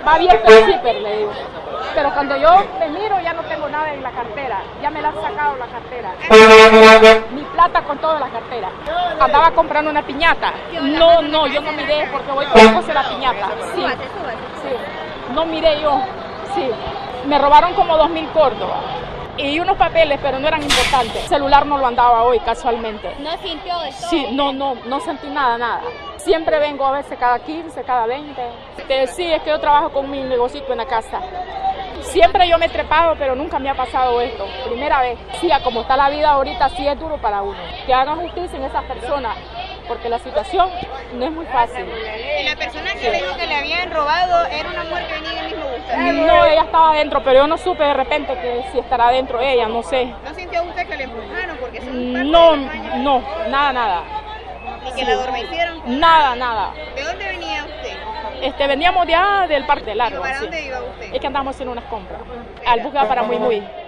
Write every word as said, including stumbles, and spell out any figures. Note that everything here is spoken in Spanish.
está abierto el zipper, le digo. Pero cuando yo me miro ya no tengo nada en la cartera, ya me la han sacado la cartera. Mi plata con toda la cartera. Andaba comprando una piñata. No, no, yo no miré porque voy con cosas de la piñata. Sí, sí. No miré yo, sí. Me robaron como dos mil córdobas. Y unos papeles, pero no eran importantes. El celular no lo andaba hoy, casualmente. ¿No sintió de todo? Sí, no, no, no sentí nada, nada. Siempre vengo a veces cada quince, cada veinte. Este, sí, es que yo trabajo con mi negocito en la casa. Siempre yo me he trepado, pero nunca me ha pasado esto. Primera vez. Sí, como está la vida ahorita, sí es duro para uno. Que hagan justicia en esas personas, porque la situación no es muy fácil. ¿Y la persona que le dijo que le habían robado era una mujer que venía del mismo bus? No, ella estaba adentro, pero yo no supe de repente que si estará adentro ella, no sé. ¿No sintió usted que le empujaron? Porque son parte No, de la campaña. no, nada, nada. ¿Y que la adormecieron? Nada, nada. ¿De dónde venía usted? Este, veníamos ya del Parque Largo. ¿Para Sí. dónde iba usted? Es que andamos haciendo unas compras. Al bus que va para Muy Muy.